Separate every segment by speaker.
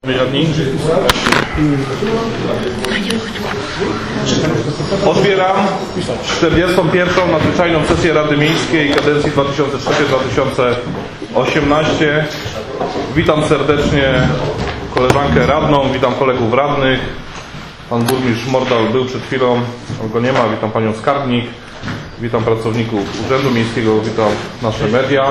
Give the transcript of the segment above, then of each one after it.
Speaker 1: Otwieram 41. nadzwyczajną sesję Rady Miejskiej kadencji 2003-2018. Witam serdecznie koleżankę radną, witam kolegów radnych. Pan burmistrz Mordal był przed chwilą, go nie ma. Witam panią skarbnik, witam pracowników Urzędu Miejskiego, witam nasze media.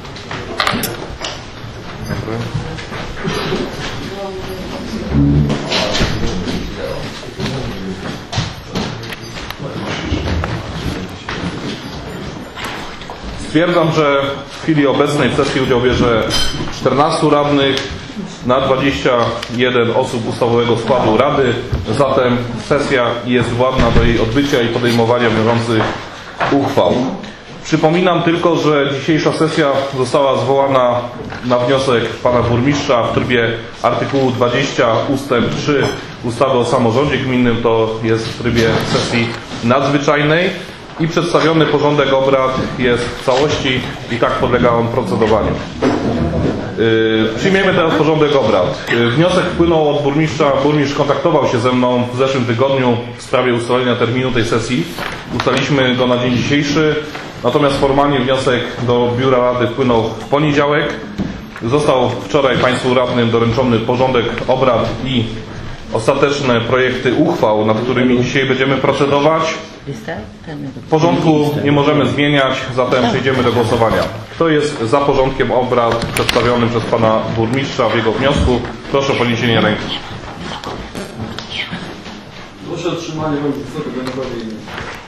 Speaker 1: Stwierdzam, że w chwili obecnej w sesji udział bierze 14 radnych na 21 osób ustawowego składu Rady. Zatem sesja jest władna do jej odbycia i podejmowania wiążących uchwał. Przypominam tylko, że dzisiejsza sesja została zwołana na wniosek pana burmistrza w trybie artykułu 20 ustęp 3 ustawy o samorządzie gminnym. To jest w trybie sesji nadzwyczajnej i przedstawiony porządek obrad jest w całości i tak podlega on procedowaniu. Przyjmiemy teraz porządek obrad. Wniosek wpłynął od burmistrza. Burmistrz kontaktował się ze mną w zeszłym tygodniu w sprawie ustalenia terminu tej sesji. Ustaliliśmy go na dzień dzisiejszy. Natomiast formalnie wniosek do Biura Rady wpłynął w poniedziałek. Został wczoraj Państwu radnym doręczony porządek obrad i ostateczne projekty uchwał, nad którymi dzisiaj będziemy procedować. Porządku nie możemy zmieniać, zatem przejdziemy do głosowania. Kto jest za porządkiem obrad przedstawionym przez pana burmistrza w jego wniosku? Proszę o podniesienie ręki.
Speaker 2: Proszę o trzymanie rąk wysoko, bo naprawdę inny.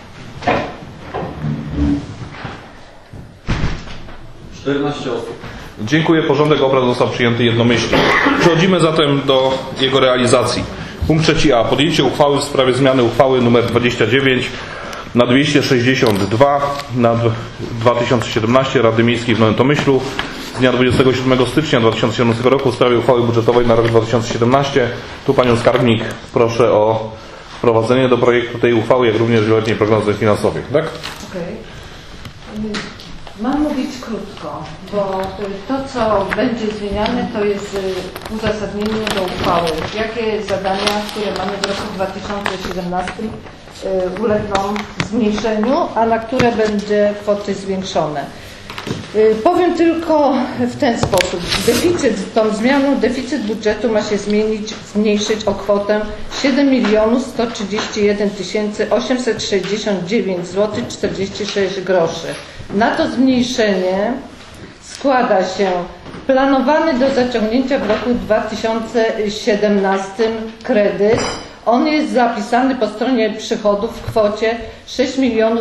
Speaker 2: 14 osób.
Speaker 1: Dziękuję. Porządek obrad został przyjęty jednomyślnie. Przechodzimy zatem do jego realizacji. Punkt 3a. Podjęcie uchwały w sprawie zmiany uchwały nr 29 na 262 na 2017 Rady Miejskiej w Nowym Tomyślu z dnia 27 stycznia 2017 roku w sprawie uchwały budżetowej na rok 2017. Tu panią skarbnik proszę o wprowadzenie do projektu tej uchwały, jak również wieloletniej prognozy finansowej. Tak?
Speaker 3: Okay. Mam mówić krótko, bo to, co będzie zmieniane, to jest w uzasadnieniu do uchwały. Jakie zadania, które mamy w roku 2017 ulegną zmniejszeniu, a na które będzie kwoty zwiększone. Powiem tylko w ten sposób. Tą zmianą deficyt budżetu ma się zmniejszyć o kwotę 7 131 869 zł 46 groszy. Na to zmniejszenie składa się planowany do zaciągnięcia w roku 2017 kredyt. On jest zapisany po stronie przychodów w kwocie 6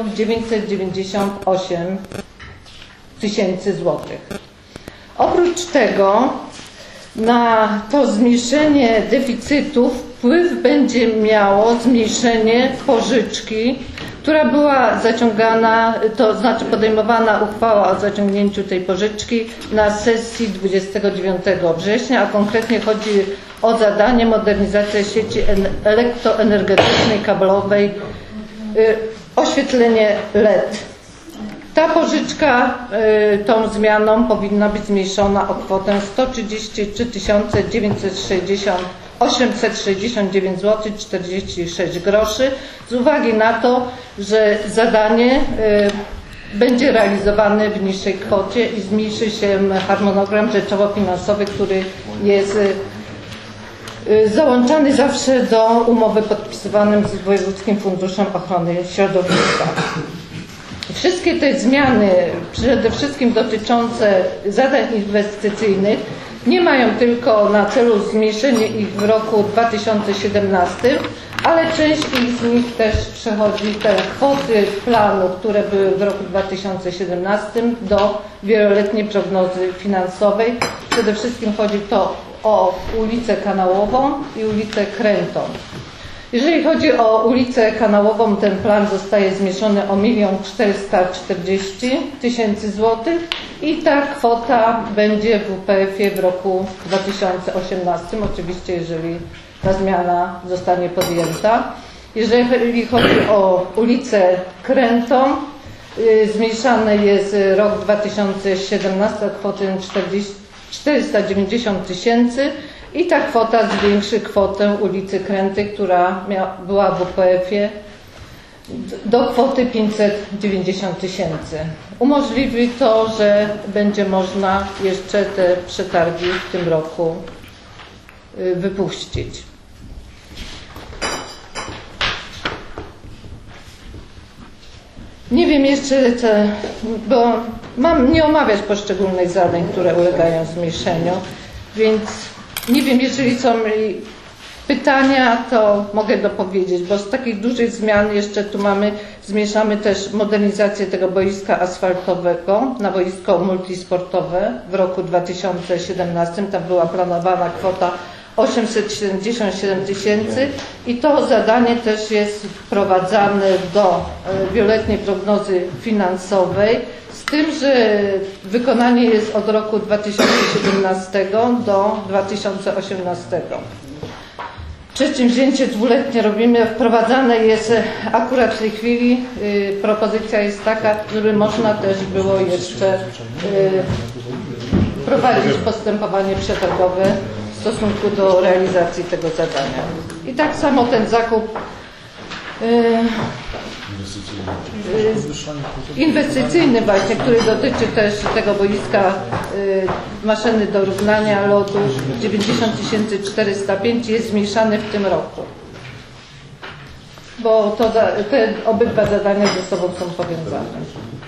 Speaker 3: 998 000 złotych. Oprócz tego na to zmniejszenie deficytu wpływ będzie miało zmniejszenie pożyczki, która była zaciągana, to znaczy podejmowana uchwała o zaciągnięciu tej pożyczki na sesji 29 września, a konkretnie chodzi o zadanie modernizacja sieci elektroenergetycznej, kablowej, oświetlenie LED. Ta pożyczka tą zmianą powinna być zmniejszona o kwotę 133 869 zł 46 groszy z uwagi na to, że zadanie będzie realizowane w niższej kwocie i zmniejszy się harmonogram rzeczowo-finansowy, który jest załączany zawsze do umowy podpisywanej z Wojewódzkim Funduszem Ochrony Środowiska. Wszystkie te zmiany, przede wszystkim dotyczące zadań inwestycyjnych, nie mają tylko na celu zmniejszenie ich w roku 2017, ale część z nich też przechodzi te kwoty planu, które były w roku 2017 do wieloletniej prognozy finansowej. Przede wszystkim chodzi to o ulicę Kanałową i ulicę Krętą. Jeżeli chodzi o ulicę Kanałową, ten plan zostaje zmniejszony o 1 440 000 złotych i ta kwota będzie w WPF-ie w roku 2018, oczywiście jeżeli ta zmiana zostanie podjęta. Jeżeli chodzi o ulicę Krętą, zmniejszany jest rok 2017 o kwotę 490 000 i ta kwota zwiększy kwotę ulicy Kręty, która była w WPF-ie, do kwoty 590 000. Umożliwi to, że będzie można jeszcze te przetargi w tym roku wypuścić. Nie wiem jeszcze, bo mam nie omawiać poszczególnych zadań, które ulegają zmniejszeniu, więc nie wiem, jeżeli są pytania, to mogę dopowiedzieć, bo z takich dużych zmian jeszcze tu zmniejszamy też modernizację tego boiska asfaltowego na boisko multisportowe w roku 2017. Tam była planowana kwota 877 000 i to zadanie też jest wprowadzane do wieloletniej prognozy finansowej, z tym, że wykonanie jest od roku 2017 do 2018. Przedsięwzięcie dwuletnie robimy, wprowadzane jest akurat w tej chwili, propozycja jest taka, żeby można też było jeszcze prowadzić postępowanie przetargowe w stosunku do realizacji tego zadania. I tak samo ten zakup inwestycyjny właśnie, który dotyczy też tego boiska maszyny do równania lodu 90 405 jest zmniejszany w tym roku. Bo to, te obydwa zadania ze sobą są powiązane.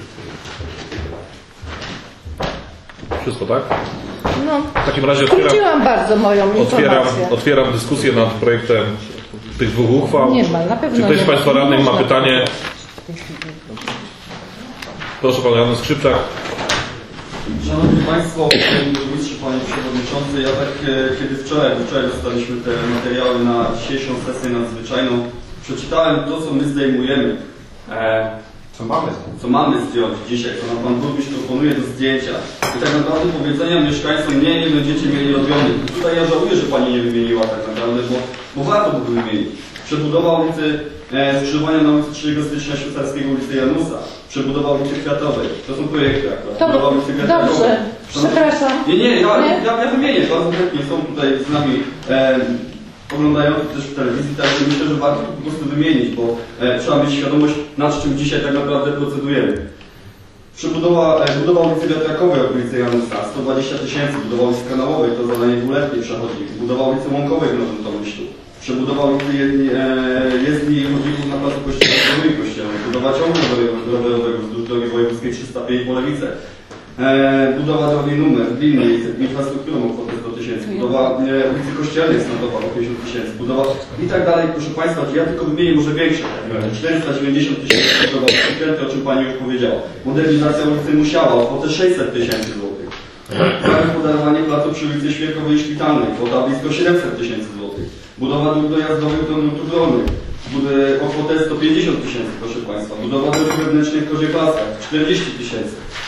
Speaker 1: Wszystko, tak?
Speaker 3: No,
Speaker 1: W takim razie
Speaker 3: skróciłam bardzo moją informację.
Speaker 1: otwieram dyskusję nad projektem tych dwóch uchwał.
Speaker 3: Nie ma, na pewno
Speaker 1: Czy ktoś
Speaker 3: nie
Speaker 1: z Państwa
Speaker 3: ma.
Speaker 1: radnych ma
Speaker 3: Można
Speaker 1: pytanie? Proszę Pan Jan Skrzypczak.
Speaker 2: Szanowni Państwo, Panie Burmistrzu, Panie Przewodniczący, ja tak kiedy wczoraj dostaliśmy te materiały na dzisiejszą sesję nadzwyczajną, przeczytałem to, co my zdejmujemy. Co mamy zdjąć dzisiaj, co nam Pan Burmistrz proponuje do zdjęcia. I tak naprawdę powiedzenia mieszkańcom nie będziecie mieli robionych. Tutaj ja żałuję, że Pani nie wymieniła tak naprawdę, bo warto by wymienić. Przebudowa ulicy skrzyżowania na ulicy 3 stycznia Szwajcarskiego, ulicy Janusa. Przebudowa ulicy Kwiatowej. To są projekty akurat. Przebudowa ulicy Kwiatowej.
Speaker 3: Dobrze, przepraszam.
Speaker 2: Ja wymienię. Bardzo chętnie są tutaj z nami oglądający też w telewizji, także myślę, że warto po prostu wymienić, bo trzeba mieć świadomość, nad czym dzisiaj tak naprawdę procedujemy. Budowa ulicy Wiatrakowej od ulicy Janusa, 120 000, budowa ulicy Kanałowej, to zadanie dwuletnie przechodzi, budowa ulicy Łąkowej w Nowym Tomyślu, przebudowa ulicy jezdni i chodników na placu Kościelnego i Kościelnej, budowa ciągu rowerowego wzdłuż drogi wojewódzkiej 305 Polewice, budowa drogi numer w Wilnie, infrastrukturą o kwotę 100 000, budowa ulicy Kościelnej Stanowa o 50 000, budowa i tak dalej. Proszę Państwa, ja tylko wymienię może większe, 490 000, o czym Pani już powiedziała. Modernizacja ulicy Musiała o kwotę 600 000 złotych. Zagospodarowanie placu przy ulicy Świerkowej i Szpitalnej, kwota blisko 700 000 złotych. Budowa dróg dojazdowych do nurtów rolnych o kwotę 150 000, proszę Państwa. Budowa dróg wewnętrznych w Koziepłaskach 40 000.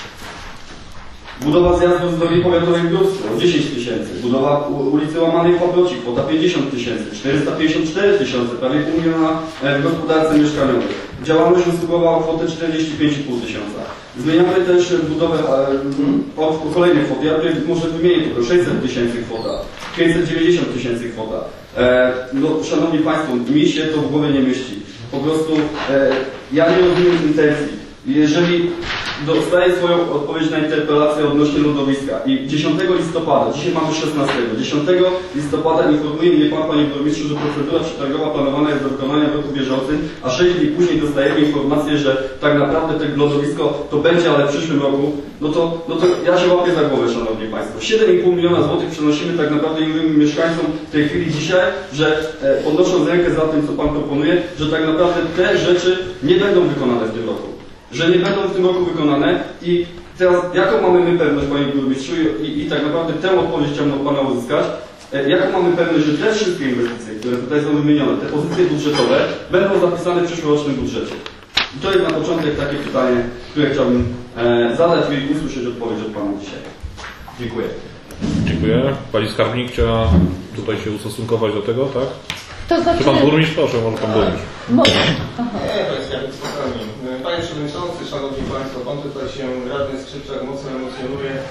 Speaker 2: Budowa zjazdu z drogi powiatowej w Gródzku o 10 000. Budowa ulicy Łamanej w Paproci, kwota 50 000. 454 000, prawie pół miliona w gospodarce mieszkaniowej. Działalność usługowa o kwotę 45,5 tysiąca. Zmieniamy też budowę o kolejnej kwoty. Ja tutaj może wymienię tylko 600 000 kwota, 590 000 kwota. No, Szanowni Państwo, mi się to w głowie nie mieści. Po prostu ja nie rozumiem intencji. Jeżeli dostaję swoją odpowiedź na interpelację odnośnie lodowiska i 10 listopada, dzisiaj mamy 16, 10 listopada informuje mnie Pan, Panie Burmistrzu, że procedura przetargowa planowana jest do wykonania w roku bieżącym, a 6 dni później dostajemy informację, że tak naprawdę to lodowisko to będzie, ale w przyszłym roku, no to ja się łapię za głowę, Szanowni Państwo. 7,5 miliona złotych przenosimy tak naprawdę innym mieszkańcom w tej chwili dzisiaj, że podnosząc rękę za tym, co Pan proponuje, że tak naprawdę te rzeczy nie będą wykonane w tym roku. Że nie będą w tym roku wykonane i teraz jaką mamy my pewność, Panie Burmistrzu, i tak naprawdę tę odpowiedź chciałbym od Pana uzyskać, jaką mamy pewność, że te wszystkie inwestycje, które tutaj są wymienione, te pozycje budżetowe będą zapisane w przyszłorocznym budżecie. I to jest na początek takie pytanie, które chciałbym zadać i usłyszeć odpowiedź od Pana dzisiaj. Dziękuję.
Speaker 1: Dziękuję. Pani skarbnik chciała tutaj się ustosunkować do tego, tak?
Speaker 3: To znaczy...
Speaker 1: Czy Pan Burmistrz? Proszę, może Pan Burmistrz.
Speaker 4: Nie, to jest jakby spokojnie. Panie Przewodniczący, Szanowni Państwo, Pan tutaj się, radny Skrzypczak, mocno emocjonuje.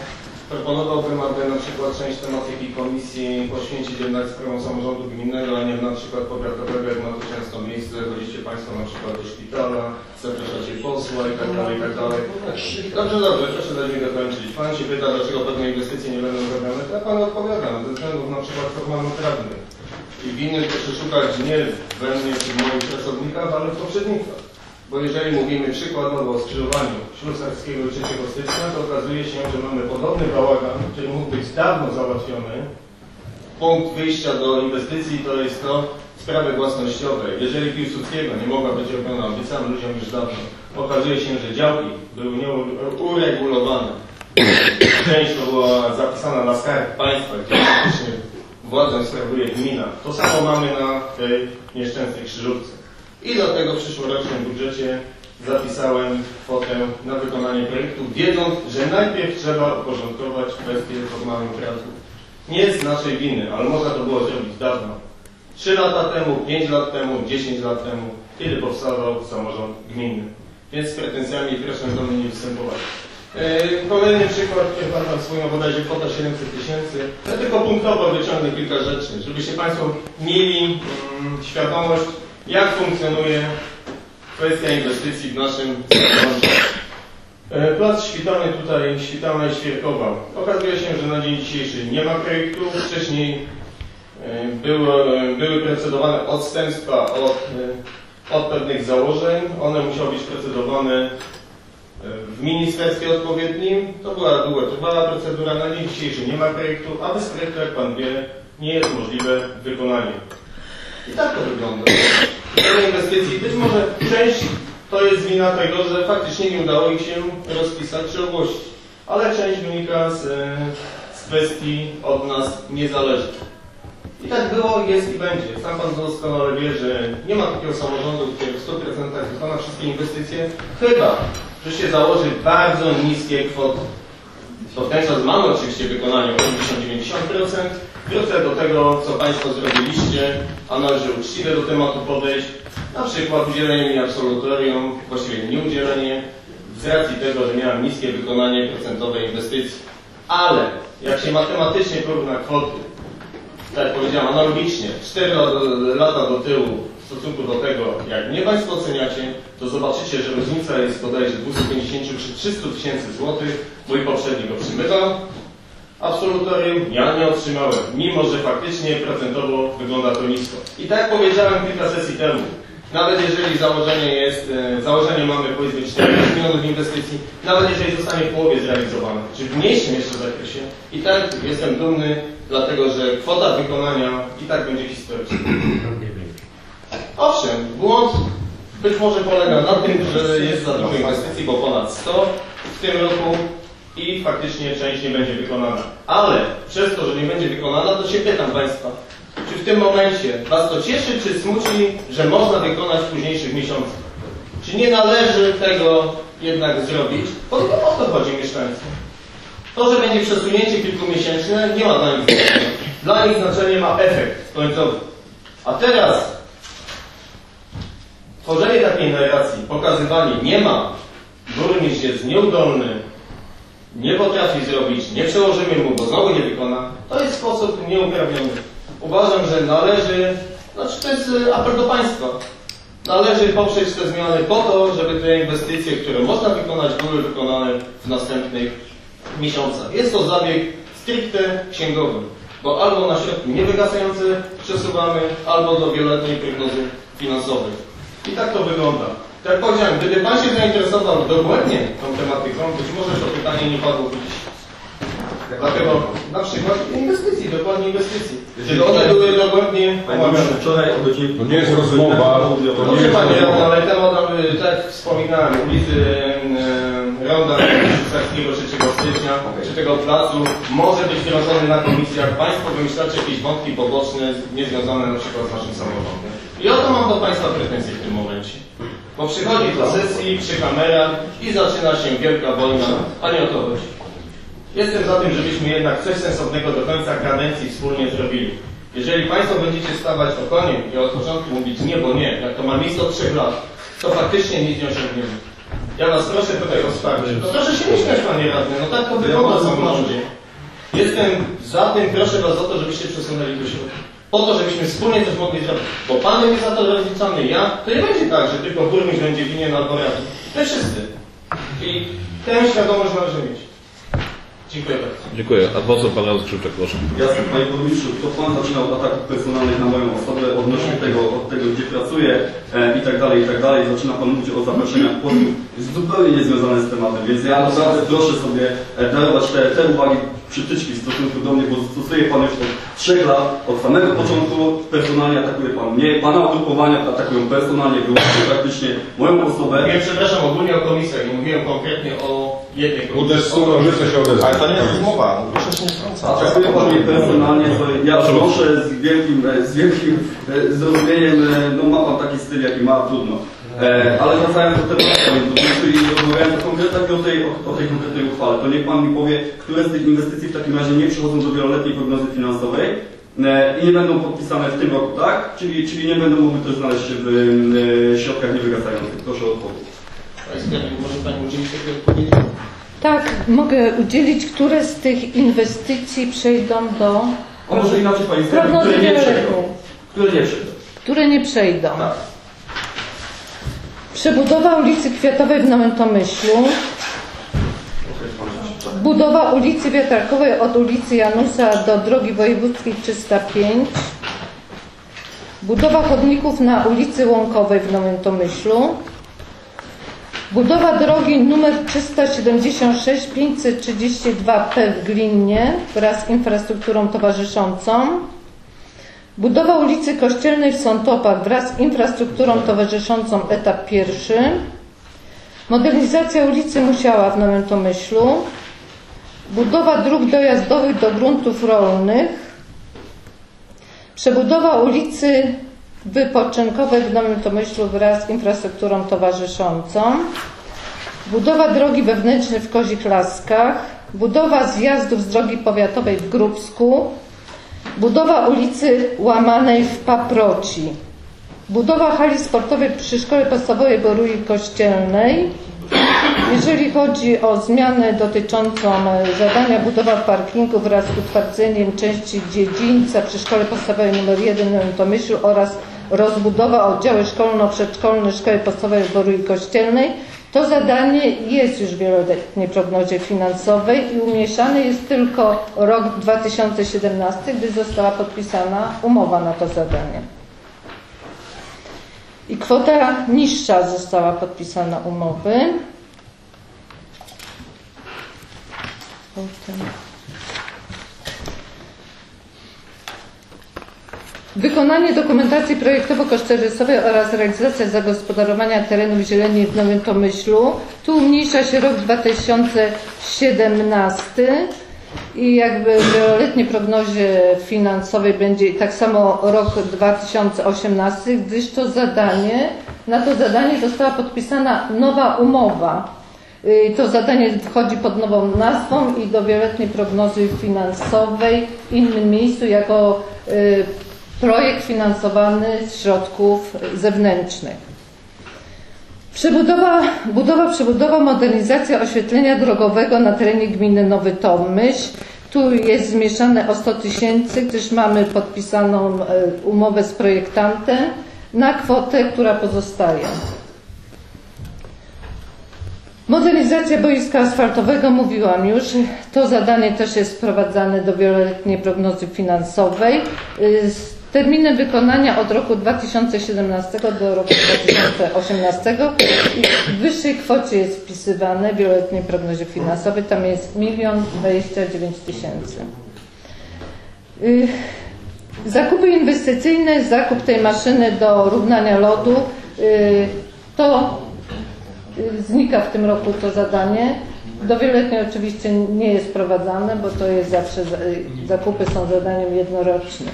Speaker 5: Proponowałbym, aby na przykład część tematyki komisji poświęcić jednak sprawom samorządu gminnego, a nie na przykład powiatowego, jak ma to często miejsce. Chodzicie Państwo na przykład do szpitala, zapraszacie posła i tak dalej, i tak dalej. Dobrze, proszę dać mi dokończyć. Pan się pyta, dlaczego pewne inwestycje nie będą zrobione, to ja Panu odpowiadam, ze względów na przykład formalno-prawnych. I winny proszę szukać nie we mnie czy w moich pracownikach, ale w poprzednikach. Bo jeżeli mówimy przykładowo o skrzyżowaniu Ślusarskiego 3 stycznia, to okazuje się, że mamy podobny bałagan, który mógł być dawno załatwiony. Punkt wyjścia do inwestycji to jest to sprawy własnościowe. Jeżeli Piłsudskiego nie mogła być robiona, obiecałem ludziom już dawno, okazuje się, że działki były nieuregulowane. Część to była zapisana na Skarb Państwa, gdzie faktycznie władzę sprawuje gmina. To samo mamy na tej nieszczęsnej krzyżówce. I do tego w przyszłorocznym budżecie zapisałem kwotę na wykonanie projektu, wiedząc, że najpierw trzeba uporządkować kwestie formalno-prawne. Nie z naszej winy, ale można to było zrobić dawno. 3 lata temu, 5 lat temu, 10 lat temu, kiedy powstawał samorząd gminny. Więc z pretensjami proszę do mnie nie występować. Kolejny przykład, który Pan tam wspomniał, bodajże kwota 700 000. Ja tylko punktowo wyciągnę kilka rzeczy, żebyście Państwo mieli świadomość, jak funkcjonuje kwestia inwestycji w naszym samorządzie. Plac Świtalny tutaj, Świtalna i Świerkowa. Okazuje się, że na dzień dzisiejszy nie ma projektu. Wcześniej były procedowane odstępstwa od pewnych założeń. One musiały być procedowane w ministerstwie odpowiednim. To była długotrwała procedura. Na dzień dzisiejszy nie ma projektu, a bez projektu, jak Pan wie, nie jest możliwe wykonanie. I tak to wygląda. Te inwestycji, być może część to jest wina tego, że faktycznie nie udało ich się rozpisać czy ogłosić. Ale część wynika z kwestii od nas niezależnych. I tak było, jest i będzie. Sam Pan doskonale wie, że nie ma takiego samorządu, który w 100% wykona wszystkie inwestycje, chyba że się założy bardzo niskie kwoty. To w ten czas mamy oczywiście wykonanie 80-90%. Wrócę do tego, co Państwo zrobiliście, a należy uczciwie do tematu podejść. Na przykład udzielenie mi absolutorium, właściwie nieudzielenie, z racji tego, że miałem niskie wykonanie procentowe inwestycji. Ale jak się matematycznie porówna kwoty, tak jak powiedziałem, analogicznie 4 lata do tyłu w stosunku do tego, jak mnie Państwo oceniacie, to zobaczycie, że różnica jest bodajże 250 czy 300 000 złotych. Mój poprzednik otrzymywał absolutorium, ja nie otrzymałem, mimo że faktycznie procentowo wygląda to nisko. I tak jak powiedziałem kilka sesji temu, nawet jeżeli założenie mamy powiedzmy 40 milionów inwestycji, nawet jeżeli zostanie w połowie zrealizowane, czy w mniejszym jeszcze zakresie, i tak jestem dumny, dlatego że kwota wykonania i tak będzie historyczna. Owszem, błąd być może polega na tym, że jest za dużo inwestycji, bo ponad 100 w tym roku i faktycznie część nie będzie wykonana. Ale przez to, że nie będzie wykonana, to się pytam Państwa, czy w tym momencie Was to cieszy, czy smuci, że można wykonać w późniejszych miesiącach? Czy nie należy tego jednak zrobić? Bo o to chodzi mieszkańcom. To, że będzie przesunięcie kilkumiesięczne, nie ma dla nich znaczenia. Dla nich znaczenie ma efekt końcowy. A teraz tworzenie takiej narracji, pokazywanie nie ma, burmistrz jest nieudolny, nie potrafi zrobić, nie przełożymy mu, bo znowu nie wykona, to jest sposób nieuprawniony. Uważam, że należy, to jest apel do Państwa, należy poprzeć te zmiany po to, żeby te inwestycje, które można wykonać, były wykonane w następnych miesiącach. Jest to zabieg stricte księgowy, bo albo na środki niewygasające przesuwamy, albo do wieloletniej prognozy finansowej. I tak to wygląda. Tak jak powiedziałem, gdyby Pan się zainteresował dogłębnie tą tematyką, być może to pytanie nie padło dziś. Dlatego na przykład inwestycji, dokładnie inwestycji. Czy one były dogłębnie omawiane?
Speaker 2: Wczoraj o godzinie...
Speaker 1: To nie jest rozmowa.
Speaker 2: Dobrze,
Speaker 1: Panie,
Speaker 5: ale temat, tak jak wspominałem, ulicy Ronda Ślusarskiego 3 stycznia, czy tego placu może być wdrożony na komisjach. Państwo wymyślacie jakieś wątki poboczne, niezwiązane na przykład z naszym samorządem. I o to mam do Państwa pretensje w tym momencie. Bo przychodzi do sesji przy kamerach i zaczyna się wielka wojna, a nie o to chodzi. Jestem za tym, żebyśmy jednak coś sensownego do końca kadencji wspólnie zrobili. Jeżeli Państwo będziecie stawać okoniem i od początku mówić nie, bo nie, jak to ma miejsce od 3 lat, to faktycznie nic nie osiągniemy. Ja was proszę tutaj o wsparcie. No proszę się nie śmiać, panie radny, no tak to wygląda w samorządzie. Jestem za tym, proszę was o to, żebyście przesunęli do środka. Po to, żebyśmy wspólnie coś mogli zrobić. Bo pan jest za to rozliczany, ja, to nie będzie tak, że tylko burmistrz będzie winien albo radny. My wszyscy. I tę świadomość należy mieć. Dziękuję bardzo.
Speaker 1: Dziękuję. A poseł pan Jan Skrzypczak, proszę.
Speaker 2: Jasne, panie burmistrzu, to pan zaczynał od ataków personalnych na moją osobę odnośnie od tego, gdzie pracuję i tak dalej, i tak dalej. Zaczyna pan mówić o zaproszeniach posłów zupełnie niezwiązane z tematem, więc ja naprawdę proszę sobie darować te uwagi, przytyczki w stosunku do mnie, bo stosuje pan już od 3 lat, od samego początku personalnie atakuje pan mnie, pana ugrupowania atakują personalnie, wyłącznie praktycznie moją osobę.
Speaker 5: Ja przepraszam ogólnie o komisjach, nie mówiłem konkretnie o jednej komisji.
Speaker 6: Uderz słowo, życzę się odezwać.
Speaker 5: Ale to nie jest rozmowa, proszę się nie wtrącać.
Speaker 2: Atakuje pan mnie personalnie, to ja proszę z wielkim zrozumieniem, no ma pan taki styl, jaki ma, trudno. Ale wracając do tematu, czyli rozmawiając konkretnie o tej konkretnej uchwale, to niech pan mi powie, które z tych inwestycji w takim razie nie przychodzą do wieloletniej prognozy finansowej i nie będą podpisane w tym roku, tak? Czyli nie będą mogły też znaleźć się w środkach niewygasających. Proszę o odpowiedź.
Speaker 5: Może pani udzielić takiej odpowiedzi?
Speaker 3: Tak, mogę udzielić, które z tych inwestycji przejdą do
Speaker 2: A może inaczej pani sprawi,
Speaker 3: prognozy
Speaker 2: które nie przejdą.
Speaker 3: wieloletniej.
Speaker 2: Które nie przejdą.
Speaker 3: Które nie przejdą.
Speaker 2: Tak.
Speaker 3: Przebudowa ulicy Kwiatowej w Nowym Tomyślu. Budowa ulicy Wiatarkowej od ulicy Janusa do drogi wojewódzkiej 305. Budowa chodników na ulicy Łąkowej w Nowym Tomyślu. Budowa drogi nr 376-532P w Glinnie wraz z infrastrukturą towarzyszącą. Budowa ulicy Kościelnej w Sątopach wraz z infrastrukturą towarzyszącą etap 1. Modernizacja ulicy Musiała w Nowym Tomyślu. Budowa dróg dojazdowych do gruntów rolnych. Przebudowa ulicy Wypoczynkowej w Nowym Tomyślu wraz z infrastrukturą towarzyszącą. Budowa drogi wewnętrznej w Kozich Laskach. Budowa zjazdów z drogi powiatowej w Grubsku. Budowa ulicy Łamanej w Paproci. Budowa hali sportowej przy Szkole Podstawowej Borui Kościelnej. Jeżeli chodzi o zmianę dotyczącą zadania budowa parkingu wraz z utwardzeniem części dziedzińca przy Szkole Podstawowej nr 1 w Nowym Tomyślu oraz rozbudowa oddziału szkolno-przedszkolnej Szkoły Podstawowej Borui Kościelnej, to zadanie jest już w wieloletniej prognozie finansowej i umieszczany jest tylko rok 2017, gdy została podpisana umowa na to zadanie. I kwota niższa została podpisana umowy. Wykonanie dokumentacji projektowo-kosztorysowej oraz realizacja zagospodarowania terenów zieleni w Nowym Tomyślu. Tu umniejsza się rok 2017 i jakby w wieloletniej prognozie finansowej będzie tak samo rok 2018, gdyż na to zadanie została podpisana nowa umowa. To zadanie wchodzi pod nową nazwą i do wieloletniej prognozy finansowej w innym miejscu jako projekt finansowany z środków zewnętrznych. Przebudowa, modernizacja oświetlenia drogowego na terenie gminy Nowy Tomyśl. Tu jest zmieszane o 100 000, gdyż mamy podpisaną umowę z projektantem na kwotę, która pozostaje. Modernizacja boiska asfaltowego, mówiłam już, to zadanie też jest wprowadzane do wieloletniej prognozy finansowej z terminem wykonania od roku 2017 do roku 2018 i w wyższej kwocie jest wpisywane w wieloletniej prognozie finansowej, tam jest 1 029 000. Zakupy inwestycyjne, zakup tej maszyny do równania lodu, to znika w tym roku to zadanie. Do wieloletniej oczywiście nie jest wprowadzane, bo to jest zawsze, zakupy są zadaniem jednorocznym.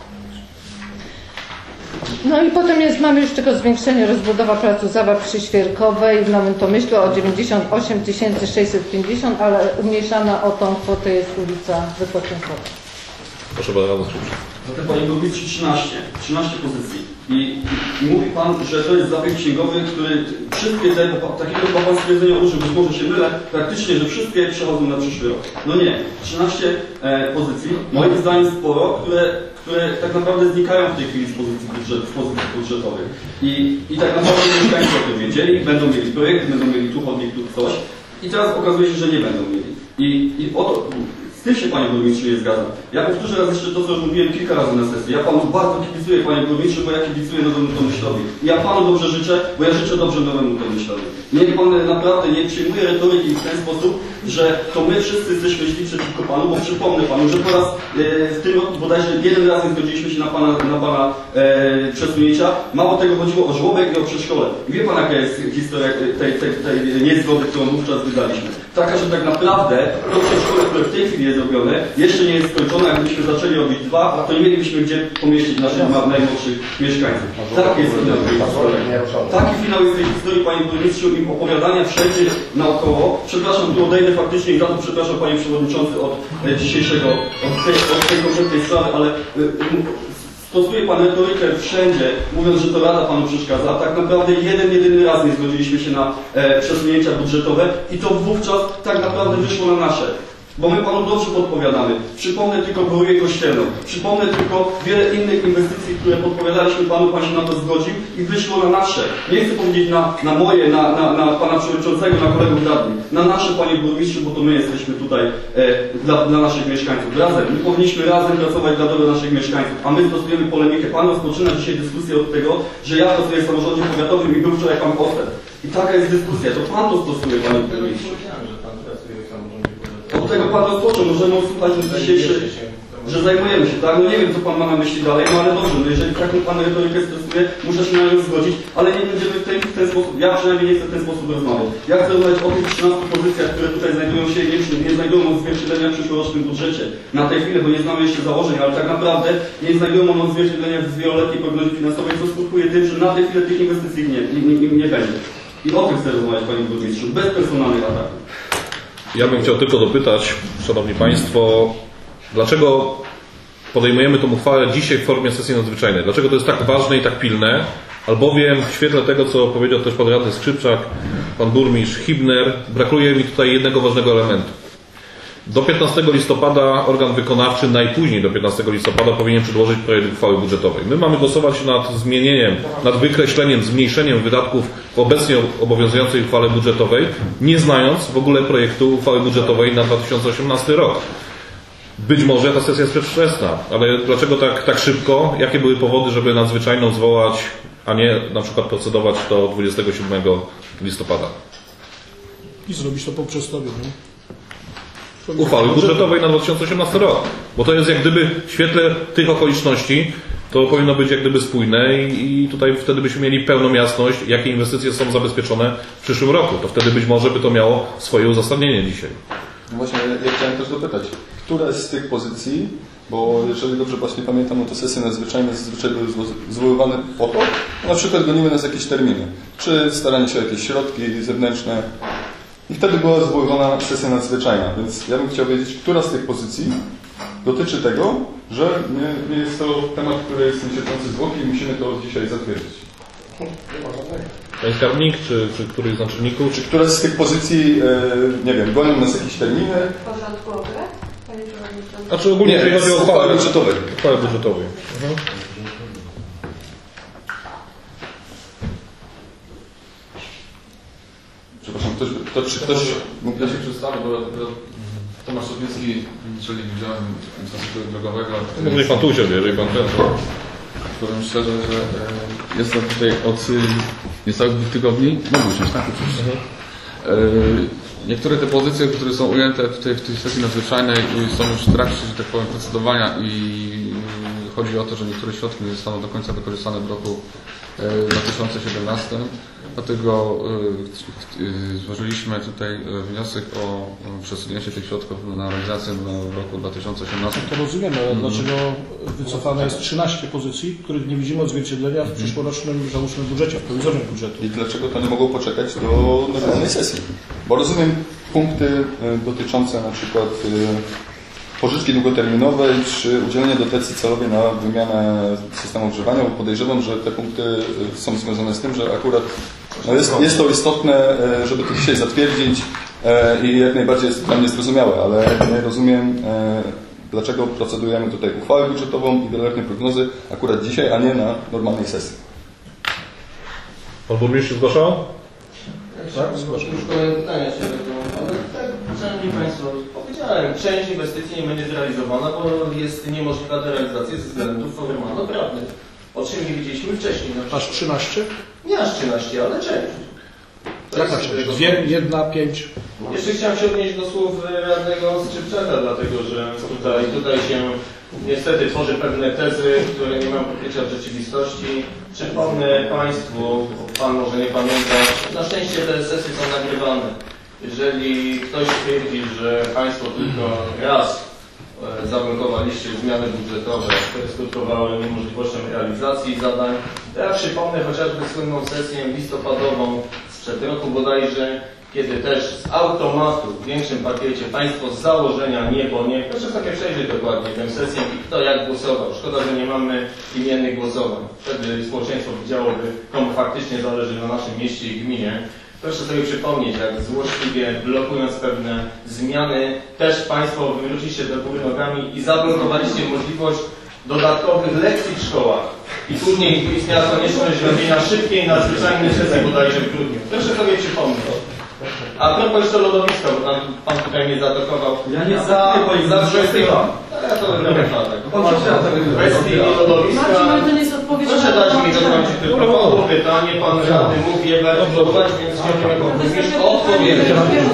Speaker 3: No i potem mamy już tylko zwiększenie, rozbudowa placu Zabaw przy Świerkowej w Nowym Tomyślu o 98 650, ale umniejszana o tą kwotę jest ulica Wypoczynkowa.
Speaker 1: Proszę pana Radny Skrzypczak.
Speaker 2: Zatem panie burmistrzu 13 pozycji. I mówi pan, że to jest zapis księgowy, który wszystkie te, takiego chyba pan stwierdzenia użył, być może się mylę, praktycznie, że wszystkie przechodzą na przyszły rok. No nie, 13 pozycji, moim zdaniem sporo, które tak naprawdę znikają w tej chwili z pozycji budżetowych. I tak naprawdę mieszkańcy o tym wiedzieli, będą mieli projekt, będą mieli tu chodnik, tu coś. I teraz okazuje się, że nie będą mieli. I oto, z tym się panie burmistrzu nie zgadzam. Ja powtórzę raz jeszcze to, co już mówiłem kilka razy na sesji. Ja panu bardzo kibicuję, panie burmistrzu, bo ja kibicuję nowemu Tomyślowi. I ja panu dobrze życzę, bo ja życzę dobrze nowemu Tomyślowi. Niech pan naprawdę nie przyjmuje retoryki w ten sposób, że to my wszyscy jesteśmy źli przeciwko panu, bo przypomnę panu, że po raz w tym roku bodajże jeden raz nie zgodziliśmy się na pana przesunięcia. Mało tego, chodziło o żłobek i o przedszkole. I wie pan, jaka jest historia tej niezgody, którą wówczas wydaliśmy. Taka, że tak naprawdę to przedszkole, które w tej chwili jest robione, jeszcze nie jest skończone. Jakbyśmy zaczęli robić 2, to nie mielibyśmy gdzie pomieścić naszych najmłodszych mieszkańców. Taki jest finał tej historii. Taki finał jest tej historii, panie burmistrzu, i opowiadania wszędzie naokoło. Przepraszam, tu odejdę faktycznie i za to przepraszam, panie przewodniczący, od dzisiejszego, od tej konkretnej sprawy, ale stosuje pan retorykę wszędzie, mówiąc, że to Rada panu przeszkadza. Tak naprawdę jedyny raz nie zgodziliśmy się na przesunięcia budżetowe i to wówczas tak naprawdę wyszło na nasze. Bo my panu dobrze podpowiadamy. Przypomnę tylko Boruję Kościelną. Przypomnę tylko wiele innych inwestycji, które podpowiadaliśmy panu, pan się na to zgodził i wyszło na nasze. Nie chcę powiedzieć na moje, na pana przewodniczącego, na kolegów radnych. Na nasze, panie burmistrzu, bo to my jesteśmy tutaj dla naszych mieszkańców. Razem. My powinniśmy razem pracować dla dobra naszych mieszkańców. A my stosujemy polemikę. Pan rozpoczyna dzisiaj dyskusję od tego, że ja pracuję w samorządzie powiatowym i był wczoraj pan poseł. I taka jest dyskusja. To pan to stosuje, panie burmistrzu. Od tego pan rozpoczął, możemy usłuchać dzisiejszy, że zajmujemy się, tak? No nie wiem, co pan ma na myśli dalej, no ale dobrze, no jeżeli taką pan retorykę stosuje, muszę się na nią zgodzić, ale nie będziemy w ten sposób, ja przynajmniej nie chcę w ten sposób rozmawiać. Ja chcę rozmawiać o tych 13 pozycjach, które tutaj znajdują się i nie znajdują odzwierciedlenia w przyszłorocznym budżecie. Na tej chwili, bo nie znamy jeszcze założeń, ale tak naprawdę nie znajdują one odzwierciedlenia w wieloletniej prognozie finansowej, co skutkuje tym, że na tej chwili tych inwestycji nie będzie. I o tym chcę rozmawiać, panie burmistrzu, bez personalnych ataków.
Speaker 1: Ja bym chciał tylko dopytać, szanowni państwo, dlaczego podejmujemy tę uchwałę dzisiaj w formie sesji nadzwyczajnej? Dlaczego to jest tak ważne i tak pilne? Albowiem w świetle tego, co powiedział też pan radny Skrzypczak, pan burmistrz Hibner, brakuje mi tutaj jednego ważnego elementu. Do 15 listopada organ wykonawczy, najpóźniej do 15 listopada powinien przedłożyć projekt uchwały budżetowej. My mamy głosować nad zmienieniem, nad wykreśleniem, zmniejszeniem wydatków w obecnie obowiązującej uchwale budżetowej, nie znając w ogóle projektu uchwały budżetowej na 2018 rok. Być może ta sesja jest przedwczesna, ale dlaczego tak szybko? Jakie były powody, żeby nadzwyczajną zwołać, a nie na przykład procedować do 27 listopada?
Speaker 6: I zrobić to po przestawieniu
Speaker 1: uchwały budżetowej na 2018 rok. Bo to jest jak gdyby w świetle tych okoliczności to powinno być jak gdyby spójne i tutaj wtedy byśmy mieli pełną jasność, jakie inwestycje są zabezpieczone w przyszłym roku. To wtedy być może by to miało swoje uzasadnienie dzisiaj.
Speaker 7: No właśnie, ja chciałem też dopytać, które z tych pozycji, bo jeżeli dobrze właśnie pamiętam, no to sesje nadzwyczajne zazwyczaj były zwoływane po to, na przykład goniły nas jakieś terminy, czy staranie się o jakieś środki zewnętrzne. I wtedy była zwoływana sesja nadzwyczajna, więc ja bym chciał wiedzieć, która z tych pozycji dotyczy tego, że nie jest to temat, który jest niesiecący zwłoki i musimy to dzisiaj zatwierdzić.
Speaker 1: Panie skarbnik, czy któryś z naczelników?
Speaker 7: Czy któraś z tych pozycji, nie wiem, gonią nas jakieś terminy?
Speaker 8: Porządkowe? Panie przewodniczący.
Speaker 1: A czy ogólnie
Speaker 7: nie,
Speaker 1: chodzi o uchwałę
Speaker 7: budżetowej?
Speaker 1: Uchwałę budżetowej.
Speaker 7: Przepraszam, czy ktoś mógł...
Speaker 9: Ja się przedstawię, bo Tomasz Sowiecki, czyli widziałem infrastruktury drogowego.
Speaker 1: Niech pan tu usiądzie, jeżeli pan chce.
Speaker 9: Powiem szczerze, że jestem tutaj od niecałych 2 tygodni. Mogę usiąść, tak? Niektóre te pozycje, które są ujęte tutaj w tej sesji nadzwyczajnej są już w trakcie, że tak powiem, procedowania i chodzi o to, że niektóre środki nie zostaną do końca wykorzystane w roku 2017. Dlatego złożyliśmy tutaj wniosek o przesunięcie tych środków na realizację w roku 2018.
Speaker 6: To rozumiem, ale dlaczego wycofane jest 13 pozycji, których nie widzimy odzwierciedlenia w przyszłorocznym załóżmy budżecie, w prowizornym budżetu?
Speaker 7: I dlaczego to nie mogło poczekać do normalnej sesji? Bo rozumiem punkty dotyczące na przykład pożyczki długoterminowej czy udzielenie dotacji celowej na wymianę systemu ogrzewania, bo podejrzewam, że te punkty są związane z tym, że akurat no jest to istotne, żeby to dzisiaj zatwierdzić i jak najbardziej jest dla mnie zrozumiałe, ale nie rozumiem, dlaczego procedujemy tutaj uchwałę budżetową i wieloletnie prognozy akurat dzisiaj, a nie na normalnej sesji.
Speaker 1: Pan burmistrz się zgłaszał?
Speaker 5: Tak, już kolejne pytania się będą, ale tak, szanowni Państwo, powiedziałem, część inwestycji nie będzie zrealizowana, bo jest niemożliwa do realizacji ze względów formalno-prawnych. O czym nie widzieliśmy wcześniej.
Speaker 6: Aż 13?
Speaker 5: Nie aż 13, ale część.
Speaker 6: Jak na część? 2, 1, 5?
Speaker 5: Jeszcze chciałem się odnieść do słów radnego Skrzypczaka, dlatego że tutaj się niestety tworzy pewne tezy, które nie mają pokrycia w rzeczywistości. Przypomnę Państwu, Pan może nie pamięta, na szczęście te sesje są nagrywane. Jeżeli ktoś twierdzi, że Państwo tylko raz zablokowaliście zmiany budżetowe, które skutkowały niemożliwością realizacji zadań, to ja przypomnę chociażby słynną sesję listopadową sprzed roku bodajże, kiedy też z automatu w większym pakiecie Państwo z założenia nie, proszę sobie przejrzeć dokładnie tę sesję i kto jak głosował. Szkoda, że nie mamy imiennych głosowań. Wtedy społeczeństwo widziałoby, komu faktycznie zależy na naszym mieście i gminie. Proszę sobie przypomnieć, jak złośliwie blokując pewne zmiany, też Państwo wywróciliście do góry nogami i zablokowaliście możliwość dodatkowych lekcji w szkołach. I później istniała konieczność zrobienia szybkiej, nadzwyczajnej sesji bodajże w grudniu. Proszę sobie przypomnieć. A propos jeszcze lodowiska, bo Pan tutaj mnie zaatakował.
Speaker 2: Ja nie
Speaker 5: za kwestią. Ja to robię tak. Kwestii lodowiska.
Speaker 8: To nie jest odpowiedź.
Speaker 5: Proszę dać mi dokończyć tylko pytanie. Pan radny mówi, więc chciałbym jako burmistrz odpowiedzieć.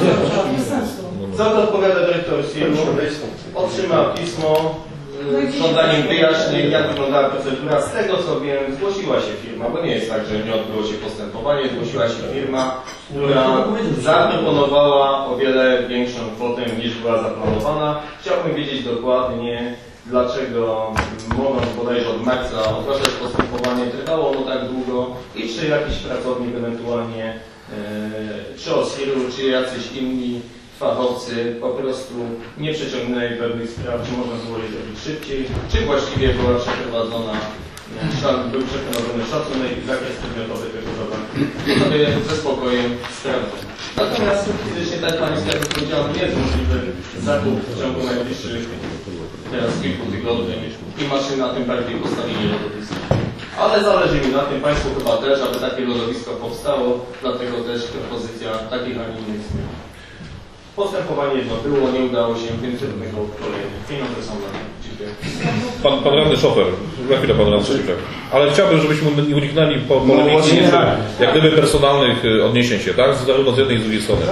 Speaker 5: Za to odpowiada dyrektor SIR-u. Otrzyma pismo z żądaniem wyjaśnień, jak wyglądała procedura. Z tego co wiem, zgłosiła się firma, bo nie jest tak, że nie odbyło się postępowanie, zgłosiła się firma, która zaproponowała o wiele większą kwotę niż była zaplanowana. Chciałbym wiedzieć dokładnie, dlaczego moment bodajże od marca ogłaszać postępowanie trwało ono tak długo i czy jakiś pracownik ewentualnie, czy OSIR-u, czy jacyś inni fachowcy po prostu nie przeciągnęli pewnych spraw, czy można było je zrobić szybciej, czy właściwie był przeprowadzony szacunek i zakres przedmiotowy tego zadania. To sobie ze spokojem sprawdzę. Natomiast fizycznie, tak Pani Skarbnik powiedziała, nie jest możliwy zakup w ciągu najbliższych teraz kilku tygodni i maszyna, tym bardziej postawienie lodowiska. Ale zależy mi na tym, Państwu chyba też, aby takie lodowisko powstało, dlatego też propozycja takich, a nie innych zmian. Postępowanie jedno było, nie udało się, więc zrobimy kolejne. Pieniądze są na to. Dziękuję.
Speaker 1: Pan radny szofer, za chwilę pan radny szofer. Ale chciałbym, żebyśmy nie uniknęli polemiki jak gdyby personalnych odniesień się, tak? Zarówno z jednej i z drugiej strony.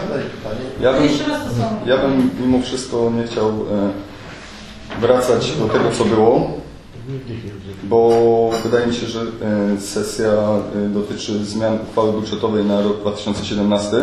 Speaker 7: Ja bym mimo wszystko nie chciał wracać do tego, co było, bo wydaje mi się, że sesja dotyczy zmian uchwały budżetowej na rok 2017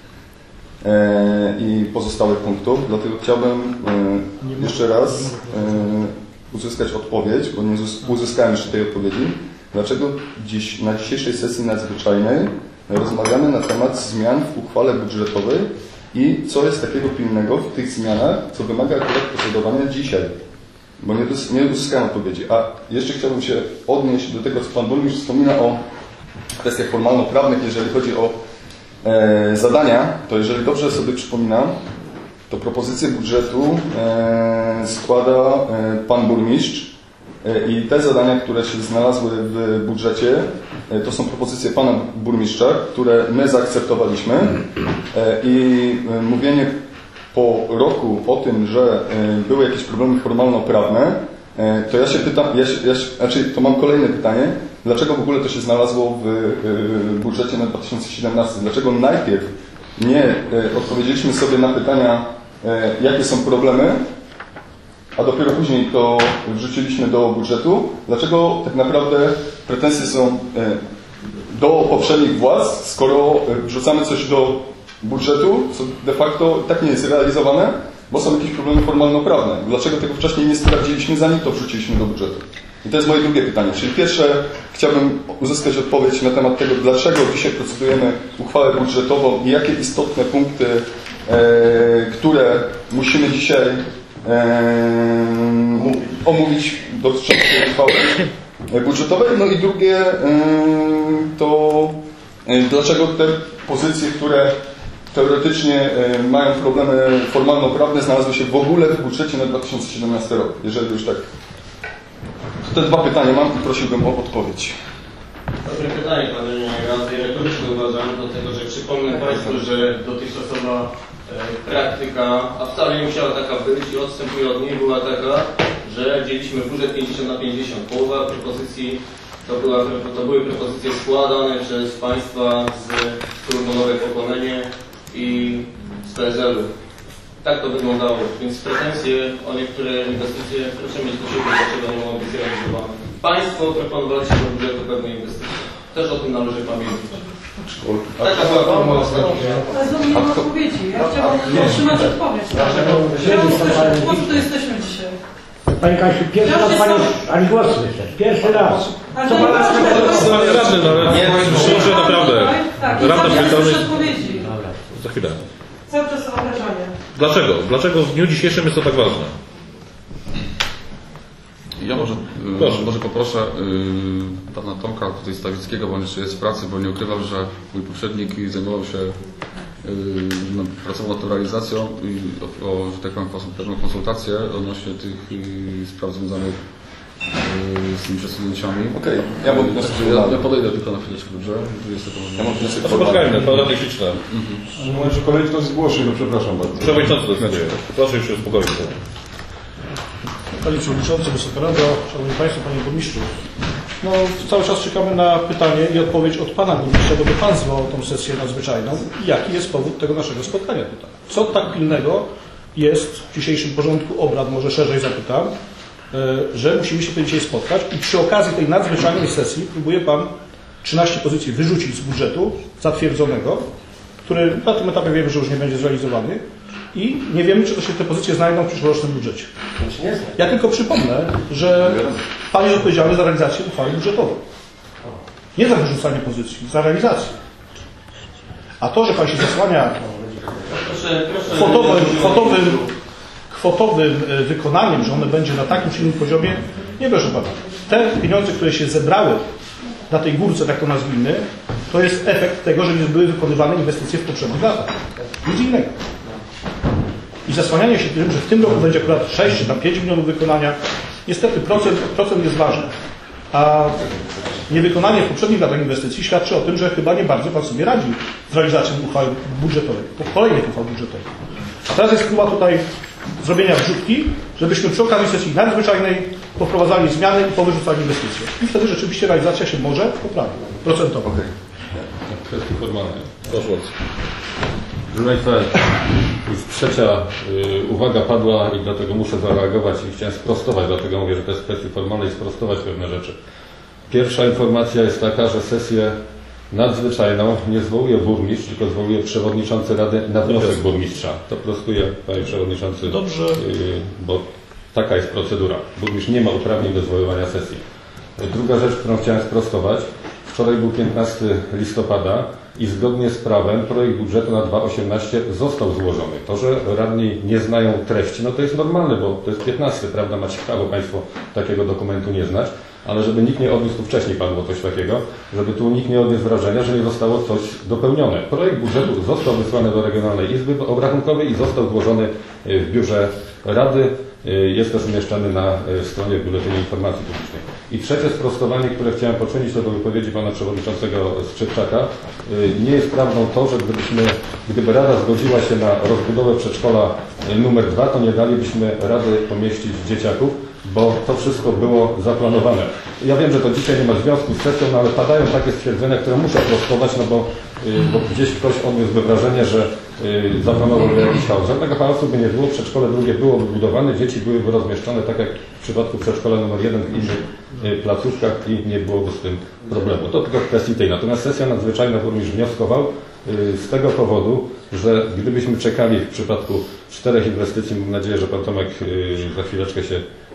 Speaker 7: i pozostałych punktów, dlatego chciałbym jeszcze raz uzyskać odpowiedź, bo nie uzyskałem jeszcze tej odpowiedzi, dlaczego na dzisiejszej sesji nadzwyczajnej rozmawiamy na temat zmian w uchwale budżetowej i co jest takiego pilnego w tych zmianach, co wymaga akurat procedowania dzisiaj, bo nie uzyskałem odpowiedzi. A jeszcze chciałbym się odnieść do tego, co Pan Burmistrz wspomina o kwestiach formalno-prawnych, jeżeli chodzi o zadania, to jeżeli dobrze sobie przypominam, to propozycję budżetu składa Pan Burmistrz i te zadania, które się znalazły w budżecie, to są propozycje Pana Burmistrza, które my zaakceptowaliśmy i mówienie po roku o tym, że były jakieś problemy formalno-prawne, to ja się pytam, to mam kolejne pytanie, dlaczego w ogóle to się znalazło w budżecie na 2017? Dlaczego najpierw nie odpowiedzieliśmy sobie na pytania, jakie są problemy, a dopiero później to wrzuciliśmy do budżetu? Dlaczego tak naprawdę pretensje są do poprzednich władz, skoro wrzucamy coś do budżetu, co de facto tak nie jest realizowane, bo są jakieś problemy formalno-prawne. Dlaczego tego wcześniej nie sprawdziliśmy, zanim to wrzuciliśmy do budżetu? I to jest moje drugie pytanie. Czyli pierwsze, chciałbym uzyskać odpowiedź na temat tego, dlaczego dzisiaj procedujemy uchwałę budżetową i jakie istotne punkty, które musimy dzisiaj omówić dotyczące uchwały budżetowej. No i drugie to dlaczego te pozycje, które teoretycznie mają problemy formalno-prawne, znalazły się w ogóle w budżecie na 2017 rok. Jeżeli już tak. To te dwa pytania mam i prosiłbym o odpowiedź.
Speaker 5: Dobre pytanie, panie radny. Retoryczne uważam, dlatego że przypomnę Państwu, że dotychczasowa praktyka, a wcale nie musiała taka być i odstępuję od niej, była taka, że dzieliliśmy budżet 50/50. Połowa propozycji to były propozycje składane przez Państwa z Klubu Nowe Pokolenie i z PSL-u. Tak to wyglądało, więc pretensje o niektóre inwestycje proszę mieć do siebie, dlaczego nie mogą być realizowane. Państwo proponowaliście do budżetu pewne inwestycje. Też o tym należy pamiętać. Taka była formuła ostatnia.
Speaker 8: Ale znowu nie mam odpowiedzi. Ja chciałam otrzymać odpowiedź. Po co tu jesteśmy dzisiaj?
Speaker 10: Panie Kasiu, pierwszy raz Pani ani głosu słyszeć. Pierwszy raz.
Speaker 8: Ale to nie ważne.
Speaker 1: Panie radny, no ale myślę, że naprawdę.
Speaker 8: Tak,
Speaker 1: Rada
Speaker 8: i
Speaker 1: pytany...
Speaker 8: odpowiedzi.
Speaker 1: Za chwilę.
Speaker 8: Cały czas obrażanie.
Speaker 1: Dlaczego? Dlaczego w dniu dzisiejszym jest to tak ważne?
Speaker 9: Ja może poproszę pana Tomka tutaj Stawickiego, bo on jeszcze jest w pracy, bo nie ukrywał, że mój poprzednik zajmował się, pracował nad tą realizacją i że tak powiem, pewną konsultację odnośnie tych spraw związanych z tymi przesunięciami.
Speaker 7: Okej, ja mam wniosek.
Speaker 9: Ja podejdę tylko na chwileczkę, dobrze? Tu jest tylko
Speaker 7: Ja mam wniosek.
Speaker 1: To poczekajmy, to rady liczne.
Speaker 11: Może kolejność zgłosi, no przepraszam bardzo.
Speaker 1: Przewodniczący decyduje. Proszę już się uspokoić.
Speaker 6: Panie Przewodniczący, Wysoka Rado, Szanowni Państwo, Panie Burmistrzu. No, cały czas czekamy na pytanie i odpowiedź od Pana Burmistrza, bo Pan zwołał tą sesję nadzwyczajną. Jaki jest powód tego naszego spotkania tutaj? Co tak pilnego jest w dzisiejszym porządku obrad, może szerzej zapytam, że musimy się tutaj dzisiaj spotkać i przy okazji tej nadzwyczajnej sesji próbuje Pan 13 pozycji wyrzucić z budżetu zatwierdzonego, który na tym etapie wiemy, że już nie będzie zrealizowany i nie wiemy, czy to się te pozycje znajdą w przyszłorocznym budżecie. Ja tylko przypomnę, że Pan jest odpowiedzialny za realizację uchwały budżetowej. Nie za wyrzucanie pozycji, za realizację. A to, że Pan się zasłania kwotowym wykonaniem, że one będzie na takim czy innym poziomie, nie proszę Pana. Te pieniądze, które się zebrały na tej górce, tak to nazwijmy, to jest efekt tego, że nie były wykonywane inwestycje w poprzednich latach. Nic innego. I zasłanianie się tym, że w tym roku będzie akurat 6 czy tam 5 milionów wykonania, niestety procent jest ważny. A niewykonanie w poprzednich latach inwestycji świadczy o tym, że chyba nie bardzo Pan sobie radzi z realizacją uchwały budżetowej, kolejnych uchwał budżetowych. A teraz jest próba tutaj zrobienia wrzutki, żebyśmy przy okazji sesji nadzwyczajnej poprowadzali zmiany i powyrzucali inwestycje. I wtedy rzeczywiście realizacja się może poprawić procentowo.
Speaker 11: Kwestii formalnej.
Speaker 1: Proszę bardzo.
Speaker 11: Proszę Państwa, już trzecia uwaga padła i dlatego muszę zareagować i chciałem sprostować, dlatego mówię, że to jest kwestii formalnej, sprostować pewne rzeczy. Pierwsza informacja jest taka, że sesję nadzwyczajną nie zwołuje burmistrz, tylko zwołuje przewodniczący Rady na wniosek burmistrza. To prostuję, Panie Przewodniczący.
Speaker 6: Dobrze.
Speaker 11: Bo taka jest procedura. Burmistrz nie ma uprawnień do zwoływania sesji. Druga rzecz, którą chciałem sprostować. Wczoraj był 15 listopada i zgodnie z prawem projekt budżetu na 2018 został złożony. To, że radni nie znają treści, no to jest normalne, bo to jest 15, prawda? Macie prawo Państwo takiego dokumentu nie znać, ale żeby nikt nie odniósł, tu wcześniej padło coś takiego, żeby tu nikt nie odniósł wrażenia, że nie zostało coś dopełnione. Projekt budżetu został wysłany do Regionalnej Izby Obrachunkowej i został złożony w biurze Rady. Jest też umieszczony na stronie Biuletynu Informacji Publicznej. I trzecie sprostowanie, które chciałem poczynić, to do wypowiedzi Pana Przewodniczącego Skrzypczaka. Nie jest prawdą to, że gdyby Rada zgodziła się na rozbudowę przedszkola numer 2, to nie dalibyśmy rady pomieścić dzieciaków, bo to wszystko było zaplanowane. Ja wiem, że to dzisiaj nie ma związku z sesją, no ale padają takie stwierdzenia, które muszę prostować, no bo gdzieś ktoś odniósłby wrażenie, że zaplanował jakiś chaos. Żadnego chaosu by nie było, przedszkole drugie było wybudowane, dzieci byłyby rozmieszczone, tak jak w przypadku przedszkola numer 1 w innych placówkach i nie byłoby z tym problemu. To tylko w kwestii tej. Natomiast sesja nadzwyczajna burmistrz wnioskował z tego powodu, że gdybyśmy czekali w przypadku 4 inwestycji, mam nadzieję, że Pan Tomek za chwileczkę się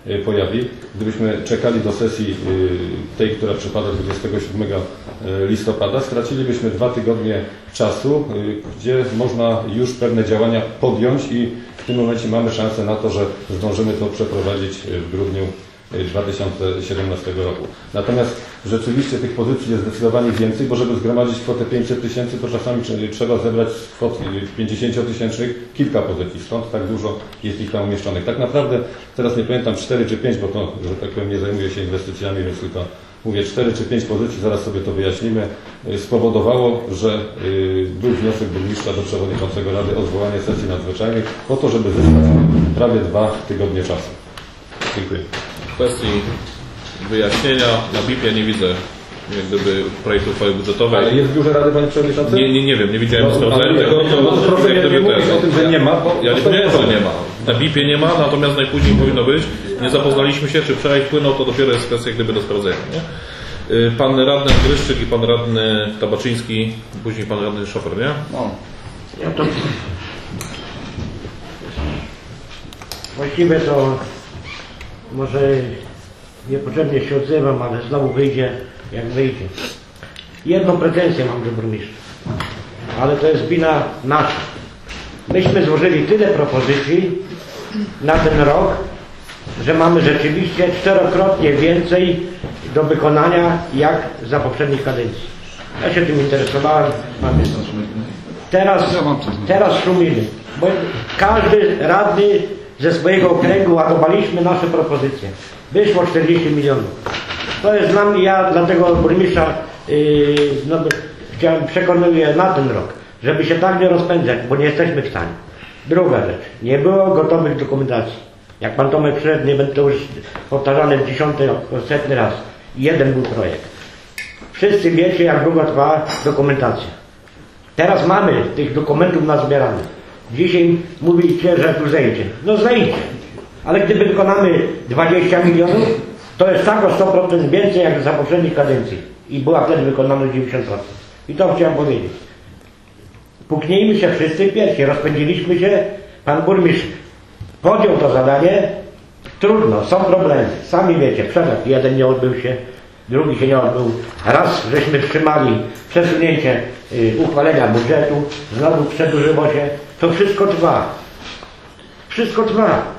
Speaker 11: pojawi. Gdybyśmy czekali do sesji tej, która przypada 27 listopada, stracilibyśmy 2 tygodnie czasu, gdzie można już pewne działania podjąć i w tym momencie mamy szansę na to, że zdążymy to przeprowadzić w grudniu 2017 roku. Natomiast rzeczywiście tych pozycji jest zdecydowanie więcej, bo żeby zgromadzić kwotę 500 tysięcy, to czasami trzeba zebrać z kwot 50-tysięcznych kilka pozycji, stąd tak dużo jest ich tam umieszczonych. Tak naprawdę, teraz nie pamiętam 4 czy 5, bo to, że tak powiem, nie zajmuję się inwestycjami, więc tylko mówię 4 czy 5 pozycji, zaraz sobie to wyjaśnimy, spowodowało, że był wniosek burmistrza do przewodniczącego Rady o zwołanie sesji nadzwyczajnej po to, żeby zyskać prawie 2 tygodnie czasu. Dziękuję.
Speaker 1: W kwestii wyjaśnienia na BIP-ie nie widzę jak gdyby projektu uchwały budżetowej.
Speaker 11: Ale jest w biurze Rady, Panie Przewodniczący?
Speaker 1: Nie wiem, nie widziałem, sprawdzałem tego.
Speaker 11: Proszę nie mówić o tym, że nie ma.
Speaker 1: Ja nie powiedziałem, że nie ma. Na BIP-ie nie ma, natomiast najpóźniej powinno być. Nie zapoznaliśmy się, czy wczoraj wpłynął, to dopiero jest kwestia jak gdyby do sprawdzenia. Nie? Pan radny Andryszczyk i pan radny Tabaczyński, później pan radny Szofer, nie?
Speaker 10: No. Ja to... Właściwie to może niepotrzebnie się odzywam, ale znowu wyjdzie jak wyjdzie. Jedną pretensję mam do burmistrza, ale to jest wina nasza. Myśmy złożyli tyle propozycji na ten rok, że mamy rzeczywiście 4-krotnie więcej do wykonania jak za poprzednich kadencji. Ja się tym interesowałem. Teraz szumimy, bo każdy radny ze swojego okręgu ładowaliśmy nasze propozycje. Wyszło 40 milionów. To jest dla mnie, ja dlatego burmistrza przekonuję na ten rok, żeby się tak nie rozpędzać, bo nie jesteśmy w stanie. Druga rzecz, nie było gotowych dokumentacji. Jak pan Tomek przyszedł, nie będę to już powtarzane w 10., 100 raz. Jeden był projekt. Wszyscy wiecie, jak długo trwa dokumentacja. Teraz mamy tych dokumentów nazbieranych. Dzisiaj mówicie, że tu zejdzie. No zejdzie. Ale gdy wykonamy 20 milionów, to jest tak o 100% więcej jak za poprzednich kadencji. I była wtedy wykonana 90%. I to chciałem powiedzieć. Puknijmy się wszyscy w piersi. Rozpędziliśmy się. Pan burmistrz podjął to zadanie. Trudno, są problemy. Sami wiecie, przetarg jeden nie odbył się, drugi się nie odbył. Raz żeśmy wstrzymali przesunięcie uchwalenia budżetu, znowu przedłużyło się. To wszystko trwa. Wszystko trwa.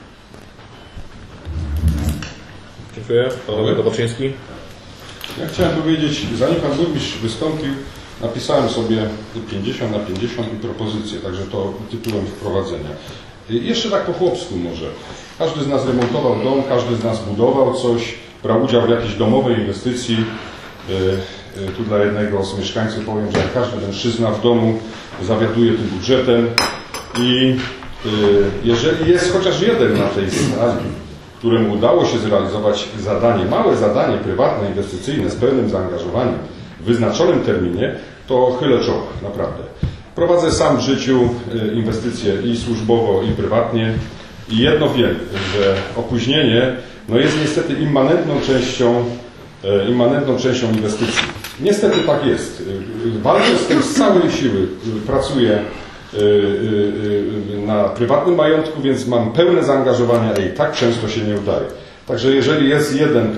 Speaker 1: Dziękuję. Pan Tabaczyński.
Speaker 12: Ja chciałem powiedzieć, zanim pan burmistrz wystąpił, napisałem sobie 50 na 50 i propozycje, także to tytułem wprowadzenia. Jeszcze tak po chłopsku może. Każdy z nas remontował dom, każdy z nas budował coś, brał udział w jakiejś domowej inwestycji. Tu dla jednego z mieszkańców powiem, że każdy mężczyzna w domu zawiaduje tym budżetem i jeżeli jest chociaż jeden na tej sali, któremu udało się zrealizować zadanie, małe zadanie prywatne, inwestycyjne z pełnym zaangażowaniem w wyznaczonym terminie, to chylę czoło, naprawdę. Prowadzę sam w życiu inwestycje i służbowo, i prywatnie i jedno wiem, że opóźnienie jest niestety immanentną częścią inwestycji. Niestety tak jest. Walczę z tym z całej siły. Pracuję na prywatnym majątku, więc mam pełne zaangażowanie, a i tak często się nie udaje. Także jeżeli jest jeden,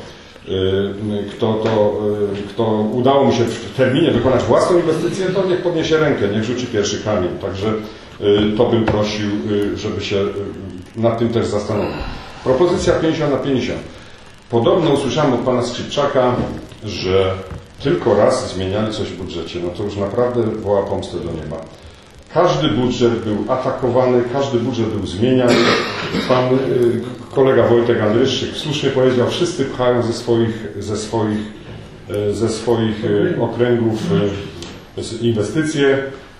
Speaker 12: kto udało mu się w terminie wykonać własną inwestycję, to niech podniesie rękę, niech rzuci pierwszy kamień. Także to bym prosił, żeby się nad tym też zastanowić. Propozycja 50 na 50. Podobno usłyszałem od pana Skrzypczaka, że tylko raz zmieniali coś w budżecie. No to już naprawdę woła pomstę do nieba. Każdy budżet był atakowany, każdy budżet był zmieniany. Pan kolega Wojtek Andryszczyk słusznie powiedział, wszyscy pchają ze swoich okręgów inwestycje.